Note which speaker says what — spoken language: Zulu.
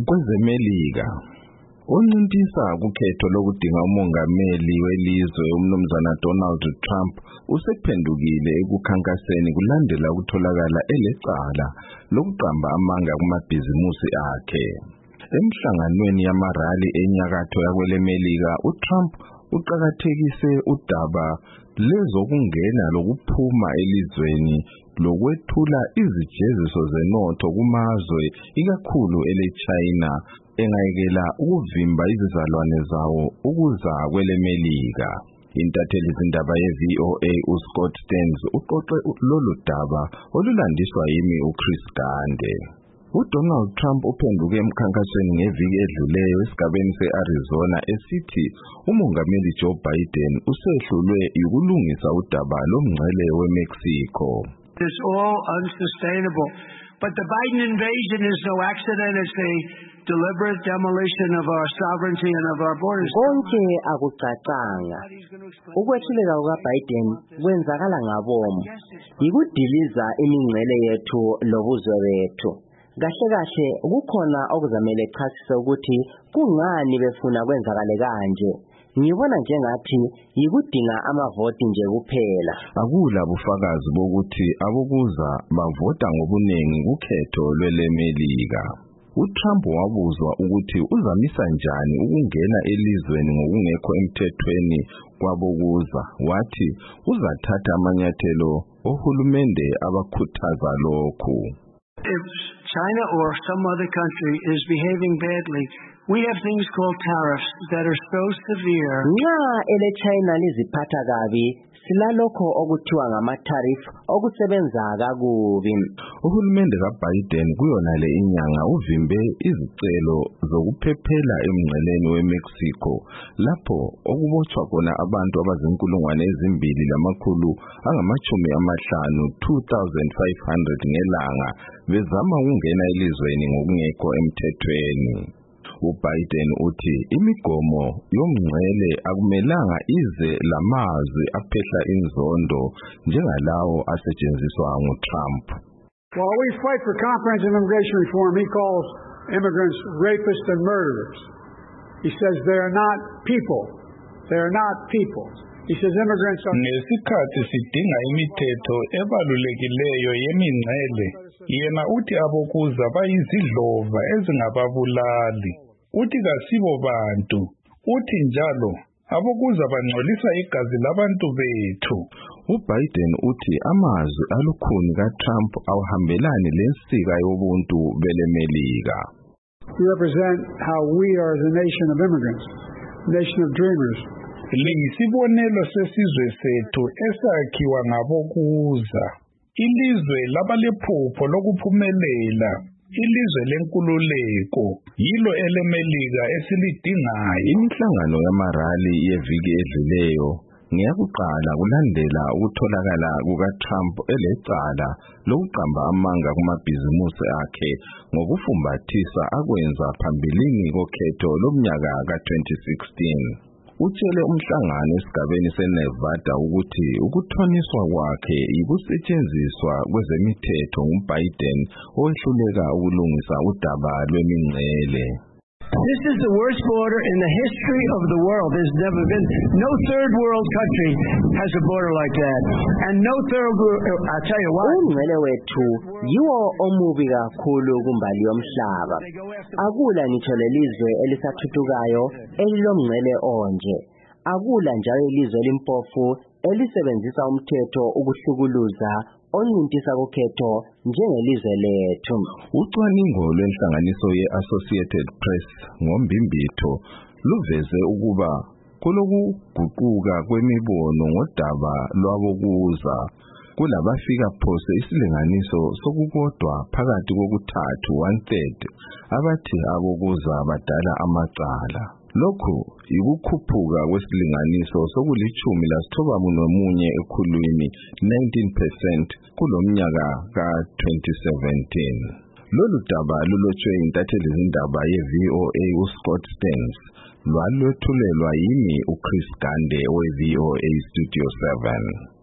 Speaker 1: Kwezemelika Uncintisa kukhetho lokudinga umongameli welizwe umnumzana Donald Trump usephendukile ekukhankaseni kulandela ukutholakala elecala lokuqamba amanga kumabhizimusi akhe. Emhlanganweni yamarali enyakatho yakwelemelika, uTrump uqakathekise udaba lezokungena lokuphuma elizweni lokwethula izijeziso zenotho kumazwe ikakhulu eleChina engayekela ukuvimba izizalwane zawo ukuza kwelemelika. Intatheli zindaba ye-VOA uScott Stearns uqoqe lolu daba olulandiswa yimi uChris Gande. UDonald Trump uphenduke emkhankasweni ngeviki edluleyo esigabeni se-Arizona esithi umongameli Joe Biden usehlulwe ukulungisa udaba lomngcele weMexico.
Speaker 2: It's all unsustainable. But the Biden invasion is no accident. It's a deliberate demolition of our sovereignty and of our borders.
Speaker 3: Konke akucacanga. Ukwethuleka kukaBiden kwenzakala ngabomu. Yikudiliza imingcele yethu lobuzwe bethu. Kahle kahle kukhona okuzamele chasise ukuthi kungani befuna kwenzakale kanje. Ngibona njengathi yikudinga amavoti nje kuphela.
Speaker 1: Akula bufakazi bokuthi abokuza bavota ngobuningi kukhetho lwelemelika. uTrump wabuzwa ukuthi uzamisa njani ukungena elizweni ngokungekho emthethweni kwabokuza. Wathi uzathatha amanyathelo ohulumende abakhuthaza lokhu.
Speaker 2: If China or some other country is behaving badly, we have things called tariffs that are so severe.
Speaker 3: Nxa eleChina liziphatha kabi, silalokho okuthiwa ngama-tariff okusebenza kakubi.
Speaker 1: Uhulumende kaBiden kuyona le inyanga uvimbe izicelo zokuphephela emngceleni weMexico lapho okubotshwa khona abantu abazinkulungwane ezimbili lamakhulu angamachumi amahlanu 2,500 ngelanga bezama ukungena elizweni ngokungekho emthethweni. uBiden uthi imigomo yomngcele akumelanga ize lamazwi aphehla inzondo njengalawo asetshenziswa nguTrump.
Speaker 4: While we fight for comprehensive immigration reform, he calls immigrants rapists and murderers. He says they are not people. They are not people. He says immigrants are...
Speaker 5: Ngesikhathi sidinga imithetho ebalulekileyo yemingcele, yena uthi abokuza bayizidlova ezingababulali. Uthi kasibo bantu. Uthi njalo abokuza bangcolisa igazi labantu bethu.
Speaker 1: uBiden uthi amazwi alukhuni kaTrump awahambelani lensika yobuntu belemelika.
Speaker 4: We represent how we are as a nation of immigrants, a nation of dreamers.
Speaker 5: Liyisibonelo sesizwe sethu esakhiwa ngabokuza. Ilizwe labalephupho lokuphumelela. Ilizwe lenkululeko yilo elemelika esilidingayo.
Speaker 1: Imihlangano yamarali yeviki edluleyo ngeyakuqala kulandela ukutholakala kukaTrump elecala lokuqamba amanga kumabhizimusi akhe ngokufumbathisa akwenza phambilini kokhetho lomnyaka ka-2016. Utshele umhlangano esigabeni seNevada ukuthi ukuthoniswa kwakhe yikusetshenziswa kwezemithetho nguBiden owehluleka ukulungisa udaba lwemingcele.
Speaker 2: This is the worst border in the history of the world. There's never been, no third world country has a border like that. And no third world, I'll tell you why.
Speaker 3: Umngcele wethu yiwo omubi kakhulu kumbali yomhlaba. Akula ngitsho lelizwe elisathuthukayo elilomngcele onje. Akula njalo ilizwe limpofu elisebenzisa umthetho ukuhlukuluza onyintisa kokhetho njengelizwe lethu.
Speaker 1: Ucwaningo lwenhlanganiso ye-Associated Press ngombimbitho luveze ukuba kulokuguquka kwemibono ngodaba lwabokuza kulabafika phose isilinganiso sokukodwa phakathi kokuthathu 1/3 abathi abokuza badala amacala. Lokhu yikukhuphuka kwesilinganiso sokulitshumi ekhulwini 19% kulomnyaka ka-2017. Lolu daba lulotshwe intatheli zindaba ye-VOA uScott Stearns lwalwethulelwa yimi uChris Gande we-VOA Studio 7.